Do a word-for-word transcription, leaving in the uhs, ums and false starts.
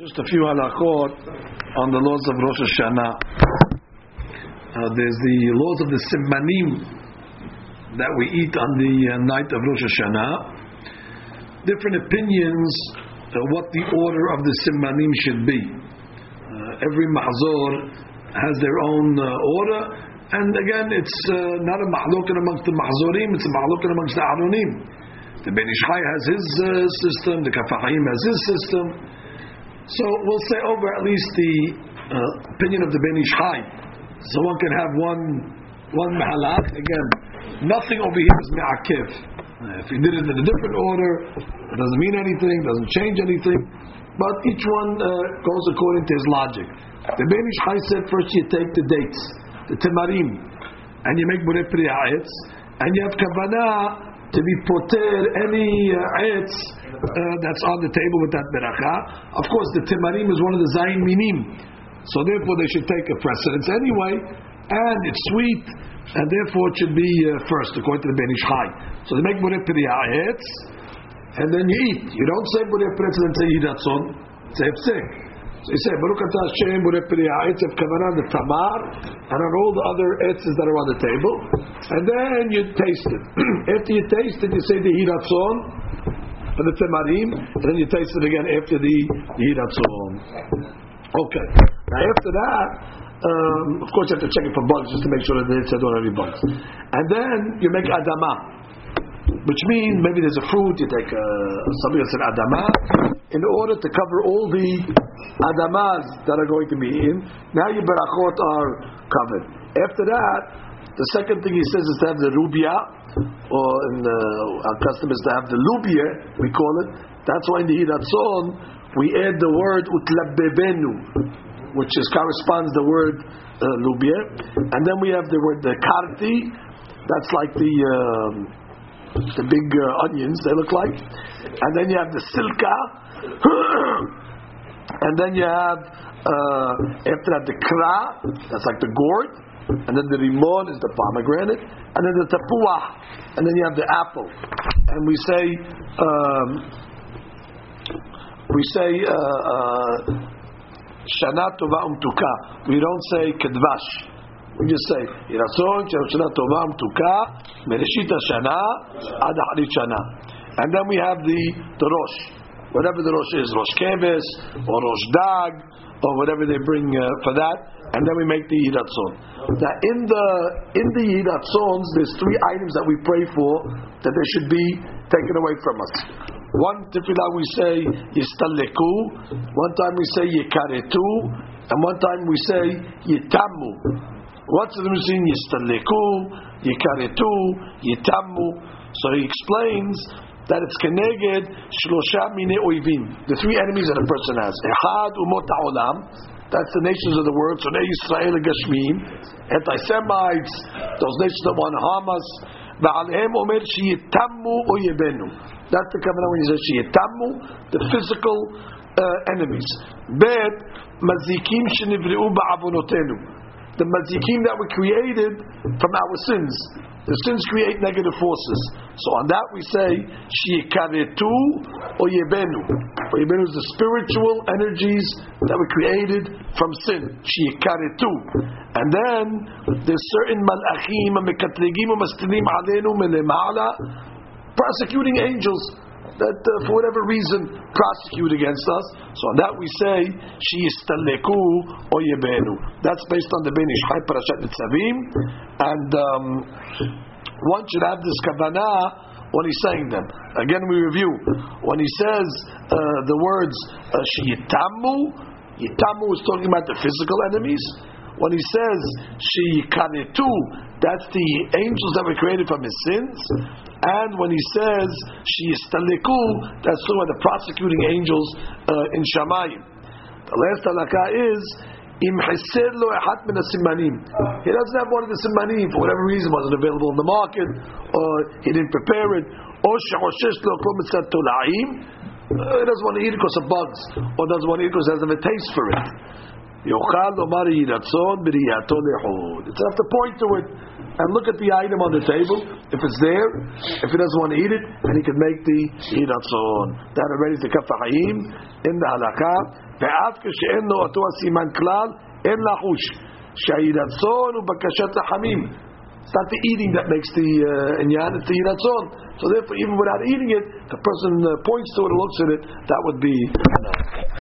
Just a few halachot on the laws of Rosh Hashanah. Uh, there's the laws of the Simanim that we eat on the uh, night of Rosh Hashanah. Different opinions uh, what the order of the Simanim should be. Uh, every mahzor has their own uh, order, and again, it's uh, not a mahlokin amongst the mahzorim; it's a mahlokin amongst the aronim. The Ben Ish Chai has his uh, system, the Kafahim has his system. So we'll say over at least the uh, opinion of the Ben Ish Chai. So one can have one one mahalach. Again, nothing over here is me'akev. Uh, if he did it in a different order, it doesn't mean anything, doesn't change anything. But each one uh, goes according to his logic. The Ben Ish Chai said first you take the dates, the temarim, and you make borei pri ha'etz, and you have kavanah to be poter any uh, etz uh, that's on the table with that beracha. Of course, the temarim is one of the zayin minim, so therefore they should take a precedence anyway, and it's sweet, and therefore it should be uh, first according to the Ben Ish Chai. So they make borei pri ha'etz, and then you eat. You don't say borei pri ha'etz and say yidatzon, say psik. So you say Baruch Atah Hashem borei pri ha'etz of kavanah the tamar, and on all the other etzes that are on the table, and then you taste it. After you taste it, you say the hiratzon for the temarim, and then you taste it again after the hiratzon. Okay. Now after that, um, of course you have to check it for bugs just to make sure that the etzes don't have any bugs. And then you make adama, which means maybe there's a fruit, you take uh, something that's an adama, in order to cover all the adamas that are going to be in. Now your berachot are covered. After that, the second thing he says is to have the rubia, or in the, our custom is to have the lubia, we call it. That's why in the hiratzon we add the word utlabbebenu, which is corresponds the word uh, lubia, and then we have the word the karti. That's like the um, the big uh, onions they look like, and then you have the silka, and then you have uh, after that the kra, that's like the gourd, and then the rimon is the pomegranate, and then the tapuah, and then you have the apple, and we say um, we say shana tova umtuka. We don't say kedvash. We just say Yiratzon Shana Tova Mtuka Mereshit Shana Ad Harit Shana, and then we have the the rosh, whatever the rosh is, rosh keves or rosh dag or whatever they bring uh, for that, and then we make the Yiratzon. Now in the in the Yiratzons, there's three items that we pray for that they should be taken away from us. One tefillah we say Yistaleku, one time we say Yikaretu, and one time we say Yitamu. What's the difference between Yistaleku, Yikaretu, Yitamu? So he explains that it's keneged shlosha mine oivim, the three enemies that a person has. Echad umot ha'olam, that's the nations of the world. So Israel Gashmim, anti-Semites, those nations that want to harm us. Va'alehem omer sheyitamu oyebenu. That's the covenant when he says sheyitamu, the physical uh, enemies. Bet mazikim shenivri'u ba'avonotenu. The mazikim that were created from our sins. The sins create negative forces. So on that we say, Shiyikaretu Oyebenu. Oyebenu is the spiritual energies that were created from sin. Shiyikaretu. And then there's certain malachim, mekatregim, mastinim alenu melemala, prosecuting angels that uh, for whatever reason prosecute against us. So on that we say Shiyistaleku Oyebenu. That's based on the Ben Ish Chai Parashat Nitzavim, and um, one should have this kavanah when he's saying them. Again, we review when he says uh, the words uh, Shiyitamu. Yitamu is talking about the physical enemies. When he says Shiyikanetu, that's the angels that were created from his sins. And when he says Shiyistaleku, that's talking about the prosecuting angels uh, in Shamayim. The last halakha is Im Hiser lo echat min hasimanim. He doesn't have one of the simanim for whatever reason, wasn't available in the market, or he didn't prepare it, or she'oshesh lo kol mitzvah tolaim. He doesn't want to eat it because of bugs, or doesn't want to eat it because he doesn't have a taste for it. Yochal lomar yiratzon b'riyato lechud. It's enough to point to it and look at the item on the table. If it's there, if he doesn't want to eat it, then he can make the yiratzon. That already is the kaf ha'chaim in the halakha. Ve'af kashe'en lo ato asiman klal en lachush. She'yiratzon u'bakashat ha'hamim. It's not the eating that makes the uh, inyan, it's the yiratzon. So therefore, even without eating it, the person uh, points to it or looks at it, that would be enough.